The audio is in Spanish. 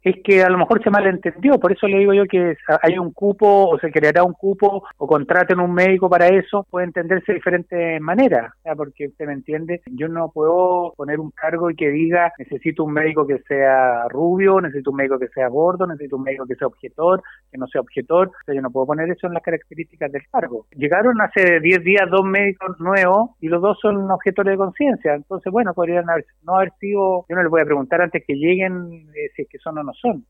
Es que a lo mejor se malentendió, por eso le digo yo que hay un cupo o se creará un cupo o contraten un médico para eso, puede entenderse de diferentes maneras, ¿ya? Porque usted me entiende, yo no puedo poner un cargo y que diga necesito un médico que sea rubio, necesito un médico que sea gordo, necesito un médico que sea objetor, que no sea objetor, o sea, yo no puedo poner eso en las características del cargo. Llegaron hace 10 días 2 médicos nuevos y los dos son objetores de conciencia, entonces bueno, podrían no haber sido, yo no les voy a preguntar antes que lleguen si es que son o no son.